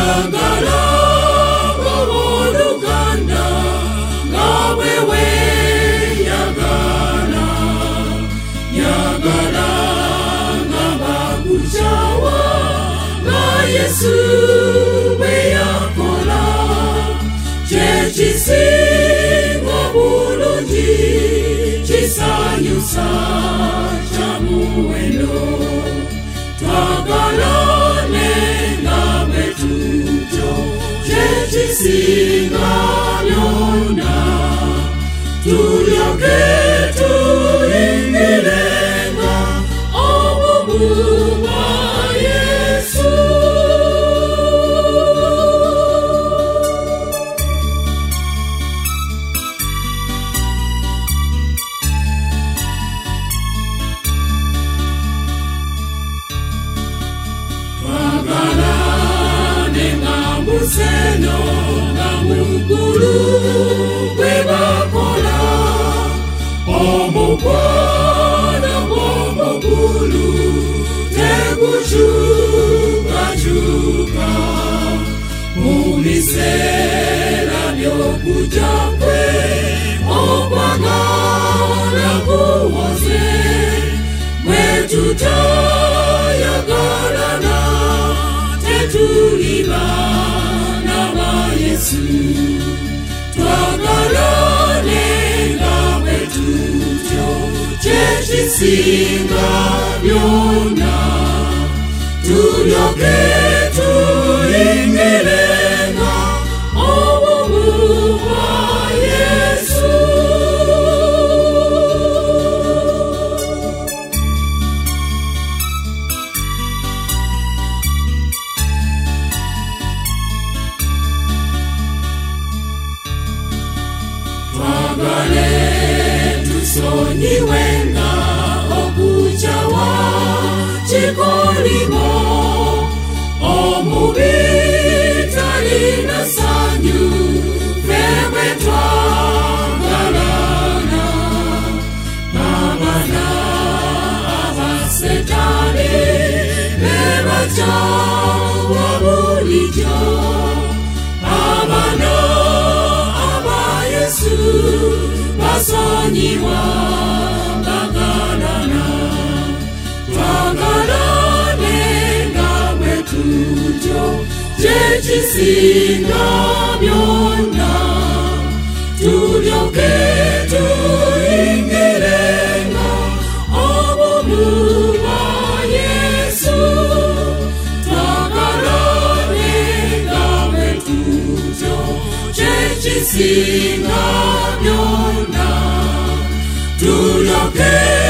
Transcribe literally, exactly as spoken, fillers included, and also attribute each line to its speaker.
Speaker 1: Yagala ngoluganda ngawewe yagala yagala ngabakuchawa nga Yesu we yakola chechisinga bulungi chisanyusa chamuwendo twagala Singa yona tulyoke tuingilenga obubu bwa Yesu. Twagala nenga museno Mukulu webakola omukwana omukulu teguchuka chuka mumisera byokujakwe okwagala kuwoze mwetutayagalana tetuliba Yesu twagalane ngawe tutyo chechisinga byona tulyoke tuingilenga obubu bwa Yesu. Twagale tusonyiwenga okuchawa chikolimo omubitali na sanyu fewe twagalana abana abasetani bebachawa bulijo abana basonyiwa bagalana twagalane ngawe tutyo chechisinga byona tulyoke tuingilenga obubu bwa Yesu twagalane ngawe tutyo chechisinga byona tulyoke